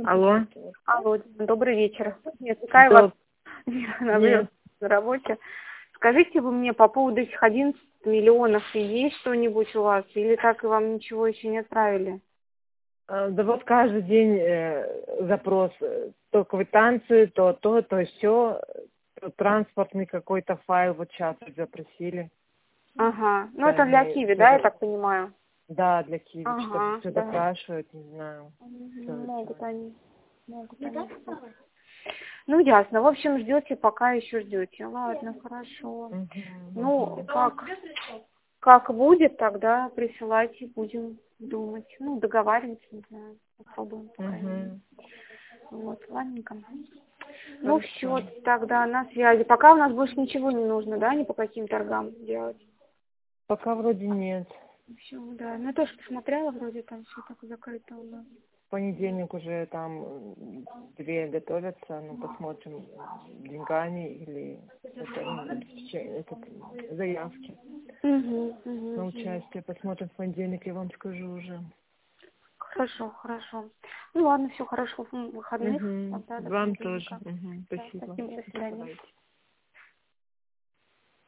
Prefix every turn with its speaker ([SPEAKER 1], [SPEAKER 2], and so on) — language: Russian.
[SPEAKER 1] Алло.
[SPEAKER 2] Алло, добрый вечер. Нет, какая у вас на работе? Скажите вы мне по поводу этих 11 миллионов, есть что-нибудь у вас? Или так и вам ничего еще не отправили?
[SPEAKER 1] Да вот каждый день запрос. То квитанции, то все. Транспортный какой-то файл вот сейчас запросили.
[SPEAKER 2] Ага. Ну
[SPEAKER 1] Да,
[SPEAKER 2] это для
[SPEAKER 1] мы
[SPEAKER 2] Киви,
[SPEAKER 1] всё
[SPEAKER 2] да, я так понимаю?
[SPEAKER 1] Да, для Киви.
[SPEAKER 2] Ага,
[SPEAKER 1] Что-то все
[SPEAKER 2] да.
[SPEAKER 1] допрашивают, не знаю. Что
[SPEAKER 2] Могут
[SPEAKER 1] это.
[SPEAKER 2] они. Ну, ясно. В общем, ждете, пока еще ждете. Ладно, хорошо. Ну, как будет, тогда присылайте, будем думать. Ну, договариваться, не знаю, попробуем. Вот, ладненько. Ну, все, тогда на связи. Пока у нас больше ничего не нужно, да, ни по каким торгам делать?
[SPEAKER 1] Пока вроде нет.
[SPEAKER 2] Все, да. Ну, я тоже посмотрела, вроде там все так закрыто у нас.
[SPEAKER 1] В понедельник уже там 2 готовятся, ну посмотрим, деньгами или заявки на участие. Посмотрим в понедельник, я вам скажу уже.
[SPEAKER 2] Хорошо, хорошо. Ну ладно, все хорошо. Выходных.
[SPEAKER 1] Вам тоже. Спасибо.
[SPEAKER 2] Спасибо, до свидания.